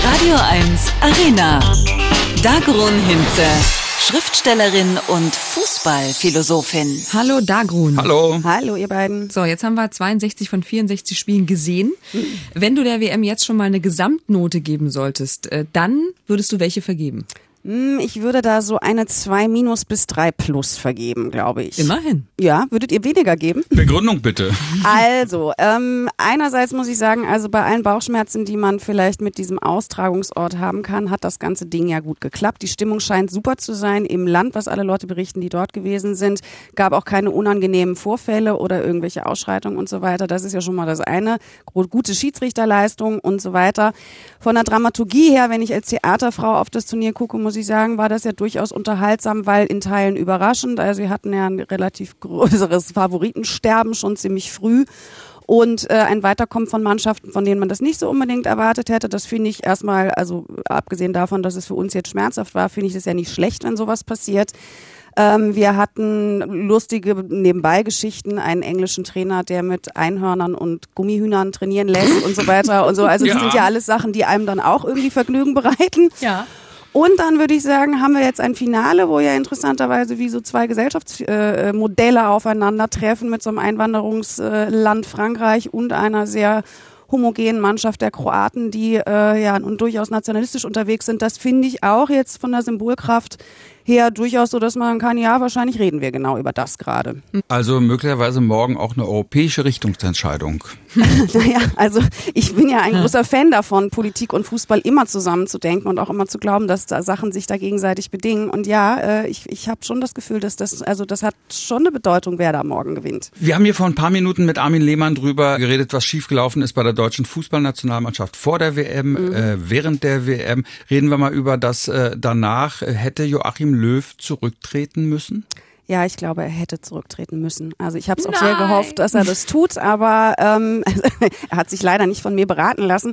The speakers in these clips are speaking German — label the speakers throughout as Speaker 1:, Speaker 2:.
Speaker 1: Radio 1 Arena. Dagrun Hinze, Schriftstellerin und Fußballphilosophin.
Speaker 2: Hallo Dagrun.
Speaker 3: Hallo.
Speaker 4: Hallo ihr beiden.
Speaker 2: So, jetzt haben wir 62 von 64 Spielen gesehen. Wenn du der WM jetzt schon mal eine Gesamtnote geben solltest, dann würdest du welche vergeben?
Speaker 4: Ich würde da so eine 2- bis 3+ vergeben, glaube ich.
Speaker 2: Immerhin.
Speaker 4: Ja, würdet ihr weniger geben?
Speaker 3: Begründung bitte.
Speaker 4: Also, einerseits muss ich sagen, also bei allen Bauchschmerzen, die man vielleicht mit diesem Austragungsort haben kann, hat das ganze Ding ja gut geklappt. Die Stimmung scheint super zu sein im Land, was alle Leute berichten, die dort gewesen sind. Gab auch keine unangenehmen Vorfälle oder irgendwelche Ausschreitungen und so weiter. Das ist ja schon mal das eine. Gute Schiedsrichterleistung und so weiter. Von der Dramaturgie her, wenn ich als Theaterfrau auf das Turnier gucke, muss ich sagen, war das ja durchaus unterhaltsam, weil in Teilen überraschend. Also wir hatten ja ein relativ größeres Favoritensterben schon ziemlich früh und ein Weiterkommen von Mannschaften, von denen man das nicht so unbedingt erwartet hätte. Das finde ich erstmal, also abgesehen davon, dass es für uns jetzt schmerzhaft war, finde ich das ja nicht schlecht, wenn sowas passiert. Wir hatten lustige Nebenbei-Geschichten, einen englischen Trainer, der mit Einhörnern und Gummihühnern trainieren lässt und so weiter und so. Also das sind ja alles Sachen, die einem dann auch irgendwie Vergnügen bereiten.
Speaker 2: Ja.
Speaker 4: Und dann würde ich sagen, haben wir jetzt ein Finale, wo ja interessanterweise wie so zwei Gesellschaftsmodelle aufeinandertreffen mit so einem Einwanderungsland Frankreich und einer sehr homogenen Mannschaft der Kroaten, die nun durchaus nationalistisch unterwegs sind. Das finde ich auch jetzt von der Symbolkraft her durchaus so, dass man kann, ja, wahrscheinlich reden wir genau über das gerade.
Speaker 3: Also möglicherweise morgen auch eine europäische Richtungsentscheidung.
Speaker 4: Naja, also ich bin ja ein großer Fan davon, Politik und Fußball immer zusammenzudenken und auch immer zu glauben, dass da Sachen sich da gegenseitig bedingen. Und ja, ich habe schon das Gefühl, dass das hat schon eine Bedeutung, wer da morgen gewinnt.
Speaker 3: Wir haben hier vor ein paar Minuten mit Armin Lehmann drüber geredet, was schiefgelaufen ist bei der deutschen Fußballnationalmannschaft vor der WM, während der WM. Reden wir mal über das danach. Hätte Joachim Löw zurücktreten müssen?
Speaker 4: Ja, ich glaube, er hätte zurücktreten müssen. Also ich habe es auch sehr gehofft, dass er das tut, aber er hat sich leider nicht von mir beraten lassen.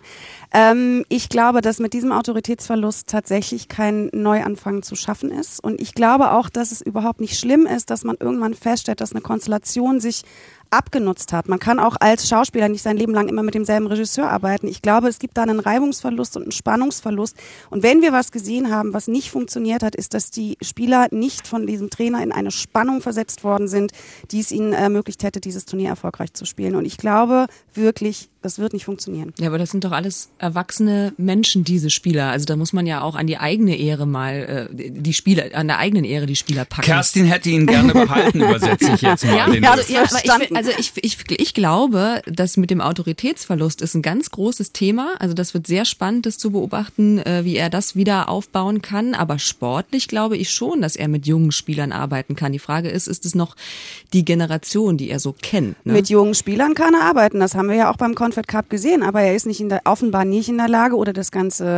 Speaker 4: Ich glaube, dass mit diesem Autoritätsverlust tatsächlich kein Neuanfang zu schaffen ist. Und ich glaube auch, dass es überhaupt nicht schlimm ist, dass man irgendwann feststellt, dass eine Konstellation sich abgenutzt hat. Man kann auch als Schauspieler nicht sein Leben lang immer mit demselben Regisseur arbeiten. Ich glaube, es gibt da einen Reibungsverlust und einen Spannungsverlust. Und wenn wir was gesehen haben, was nicht funktioniert hat, ist, dass die Spieler nicht von diesem Trainer in eine Spannung versetzt worden sind, die es ihnen ermöglicht hätte, dieses Turnier erfolgreich zu spielen. Und ich glaube wirklich, das wird nicht funktionieren.
Speaker 2: Ja, aber das sind doch alles erwachsene Menschen, diese Spieler. Also da muss man ja auch an die eigene Ehre mal, an der eigenen Ehre die Spieler packen.
Speaker 3: Kerstin hätte ihn gerne behalten, übersetze ich jetzt mal.
Speaker 2: Ich glaube, dass mit dem Autoritätsverlust ist ein ganz großes Thema. Also das wird sehr spannend, das zu beobachten, wie er das wieder aufbauen kann. Aber sportlich glaube ich schon, dass er mit jungen Spielern arbeiten kann. Die Frage ist es noch die Generation, die er so kennt? Ne?
Speaker 4: Mit jungen Spielern kann er arbeiten. Das haben wir ja auch beim Confed Cup gesehen. Aber er ist offenbar nicht in der Lage, oder das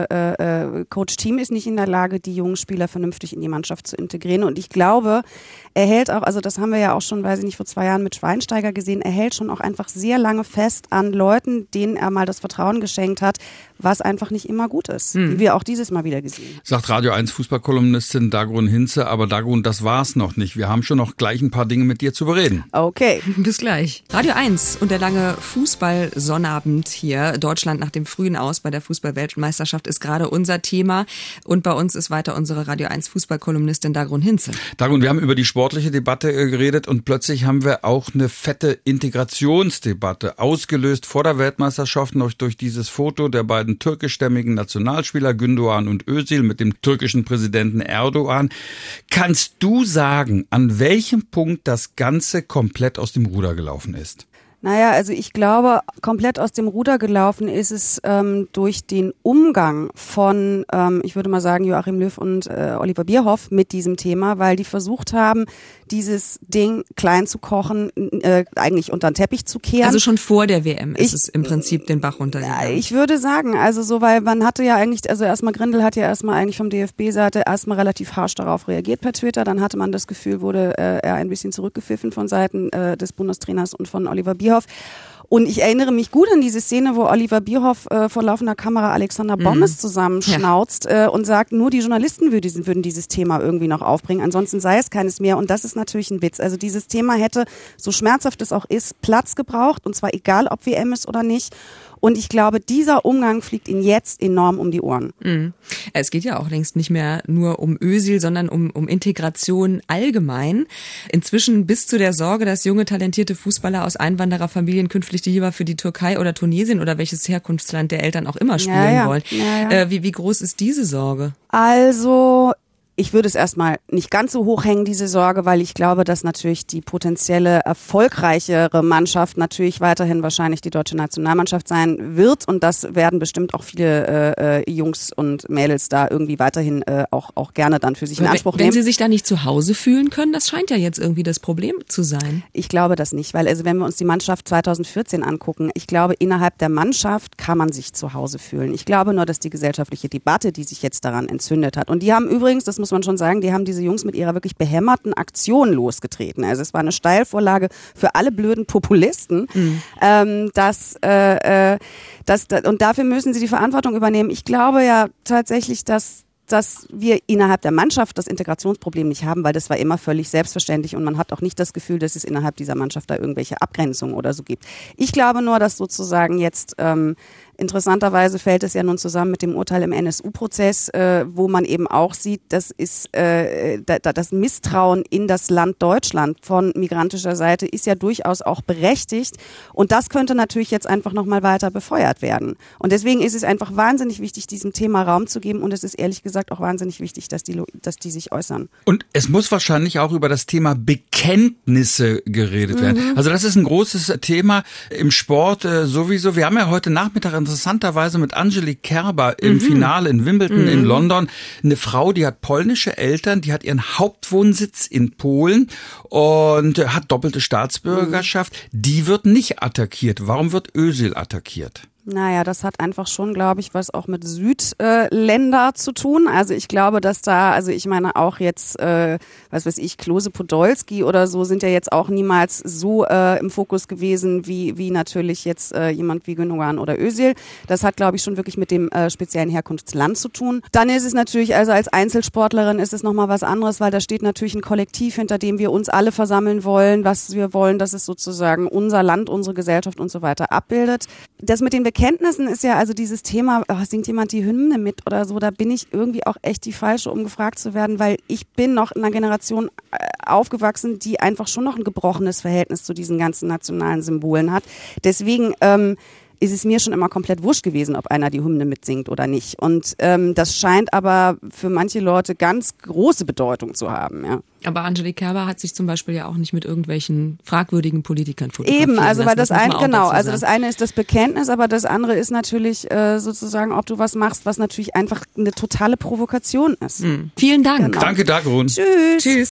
Speaker 4: ganze Coach-Team ist nicht in der Lage, die jungen Spieler vernünftig in die Mannschaft zu integrieren. Und ich glaube, er hält auch, also das haben wir ja auch schon, weiß ich nicht, vor 2 Jahren mit Schweinsteiger gesehen, er hält schon auch einfach sehr lange fest an Leuten, denen er mal das Vertrauen geschenkt hat, was einfach nicht immer gut ist, wie wir auch dieses Mal wieder gesehen.
Speaker 3: Sagt Radio 1 Fußballkolumnistin Dagrun Hinze, aber Dagrun, das war's noch nicht. Wir haben schon noch gleich ein paar Dinge mit dir zu bereden.
Speaker 4: Okay.
Speaker 2: Bis gleich. Radio 1 und der lange Fußball-Sonnabend hier. Deutschland nach dem frühen Aus bei der Fußball-Weltmeisterschaft ist gerade unser Thema. Und bei uns ist weiter unsere Radio 1 Fußballkolumnistin Dagrun Hinze.
Speaker 3: Dagrun, wir haben über die sportliche Debatte geredet und plötzlich haben wir auch eine fette Integrationsdebatte ausgelöst vor der Weltmeisterschaft noch durch dieses Foto der beiden türkischstämmigen Nationalspieler Gündoğan und Özil mit dem türkischen Präsidenten Erdogan. Kannst du sagen, an welchem Punkt das Ganze komplett aus dem Ruder gelaufen ist?
Speaker 4: Naja, also ich glaube, komplett aus dem Ruder gelaufen ist es durch den Umgang von, ich würde mal sagen, Joachim Löw und Oliver Bierhoff mit diesem Thema, weil die versucht haben, dieses Ding klein zu kochen, eigentlich unter den Teppich zu kehren.
Speaker 2: Also schon vor der WM ist es im Prinzip den Bach runtergegangen.
Speaker 4: Ich würde sagen, also so, weil man hatte ja eigentlich, also erstmal Grindel hat ja erstmal eigentlich vom DFB-Seite erstmal relativ harsch darauf reagiert per Twitter, dann hatte man das Gefühl, wurde er ein bisschen zurückgepfiffen von Seiten des Bundestrainers und von Oliver Bierhoff. Und ich erinnere mich gut an diese Szene, wo Oliver Bierhoff vor laufender Kamera Alexander Bommes zusammenschnauzt und sagt, nur die Journalisten würden dieses Thema irgendwie noch aufbringen, ansonsten sei es keines mehr. Und das ist natürlich ein Witz. Also dieses Thema hätte, so schmerzhaft es auch ist, Platz gebraucht, und zwar egal, ob WM ist oder nicht. Und ich glaube, dieser Umgang fliegt ihnen jetzt enorm um die Ohren.
Speaker 2: Mhm. Es geht ja auch längst nicht mehr nur um Özil, sondern um Integration allgemein. Inzwischen bis zu der Sorge, dass junge, talentierte Fußballer aus Einwandererfamilien künftig lieber für die Türkei oder Tunesien oder welches Herkunftsland der Eltern auch immer spielen wollen. Ja. Wie groß ist diese Sorge?
Speaker 4: Also ich würde es erstmal nicht ganz so hoch hängen, diese Sorge, weil ich glaube, dass natürlich die potenzielle erfolgreichere Mannschaft natürlich weiterhin wahrscheinlich die deutsche Nationalmannschaft sein wird und das werden bestimmt auch viele Jungs und Mädels da irgendwie weiterhin auch gerne dann für sich in Anspruch nehmen.
Speaker 2: Wenn sie sich da nicht zu Hause fühlen können, das scheint ja jetzt irgendwie das Problem zu sein.
Speaker 4: Ich glaube das nicht, weil also wenn wir uns die Mannschaft 2014 angucken, ich glaube innerhalb der Mannschaft kann man sich zu Hause fühlen. Ich glaube nur, dass die gesellschaftliche Debatte, die sich jetzt daran entzündet hat und die haben übrigens, das muss man schon sagen, die haben diese Jungs mit ihrer wirklich behämmerten Aktion losgetreten. Also es war eine Steilvorlage für alle blöden Populisten, und dafür müssen sie die Verantwortung übernehmen. Ich glaube ja tatsächlich, dass wir innerhalb der Mannschaft das Integrationsproblem nicht haben, weil das war immer völlig selbstverständlich und man hat auch nicht das Gefühl, dass es innerhalb dieser Mannschaft da irgendwelche Abgrenzungen oder so gibt. Ich glaube nur, dass sozusagen jetzt interessanterweise fällt es ja nun zusammen mit dem Urteil im NSU-Prozess, wo man eben auch sieht, das Misstrauen in das Land Deutschland von migrantischer Seite ist ja durchaus auch berechtigt und das könnte natürlich jetzt einfach nochmal weiter befeuert werden. Und deswegen ist es einfach wahnsinnig wichtig, diesem Thema Raum zu geben und es ist ehrlich gesagt auch wahnsinnig wichtig, dass die sich äußern.
Speaker 3: Und es muss wahrscheinlich auch über das Thema Bekenntnisse geredet werden. Also das ist ein großes Thema im Sport sowieso. Wir haben ja heute Nachmittag interessanterweise mit Angelique Kerber im Finale in Wimbledon in London eine Frau, die hat polnische Eltern, die hat ihren Hauptwohnsitz in Polen und hat doppelte Staatsbürgerschaft. Die wird nicht attackiert. Warum wird Özil attackiert?
Speaker 4: Naja, das hat einfach schon, glaube ich, was auch mit Südländer zu tun. Also ich glaube, dass da, also ich meine auch jetzt, was weiß ich, Klose Podolski oder so sind ja jetzt auch niemals so im Fokus gewesen wie natürlich jetzt jemand wie Gündogan oder Özil. Das hat, glaube ich, schon wirklich mit dem speziellen Herkunftsland zu tun. Dann ist es natürlich, also als Einzelsportlerin ist es nochmal was anderes, weil da steht natürlich ein Kollektiv, hinter dem wir uns alle versammeln wollen, was wir wollen, dass es sozusagen unser Land, unsere Gesellschaft und so weiter abbildet. Das mit den Bekenntnissen ist ja also dieses Thema, singt jemand die Hymne mit oder so, da bin ich irgendwie auch echt die Falsche, um gefragt zu werden, weil ich bin noch in einer Generation aufgewachsen, die einfach schon noch ein gebrochenes Verhältnis zu diesen ganzen nationalen Symbolen hat. Deswegen ist es mir schon immer komplett wurscht gewesen, ob einer die Hymne mitsingt oder nicht. Und das scheint aber für manche Leute ganz große Bedeutung zu haben, ja.
Speaker 2: Aber Angelique Kerber hat sich zum Beispiel ja auch nicht mit irgendwelchen fragwürdigen Politikern fotografieren
Speaker 4: Eben, also weil
Speaker 2: lassen.
Speaker 4: Das eine ist das Bekenntnis, aber das andere ist natürlich sozusagen, ob du was machst, was natürlich einfach eine totale Provokation ist.
Speaker 2: Vielen Dank.
Speaker 3: Genau. Danke, Dagrun.
Speaker 4: Tschüss.
Speaker 2: Tschüss.